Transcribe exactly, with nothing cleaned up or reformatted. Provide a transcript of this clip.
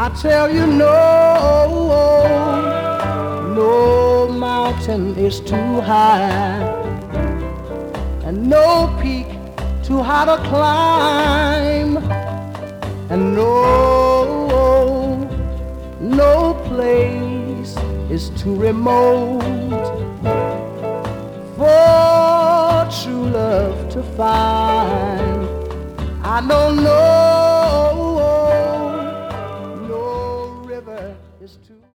I tell you no, no mountain is too high, and no peak too high to climb, and no, no place is too remote for true love to find. I don't know